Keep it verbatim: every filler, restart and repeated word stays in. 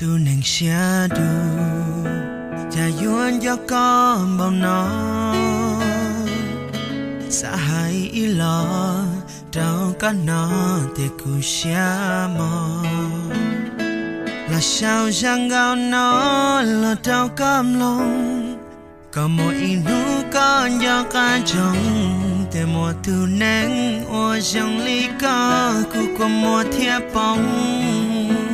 tu neng xia du cha yuan cho con bao nó xã hai ý lo đâu có nó thì cu xia mò là sao chẳng gạo nó là đâu cam lòng có mỗi nụ con do cả trong để mùa thu nắng ô trong ly có cụ có mùa thiệp bóng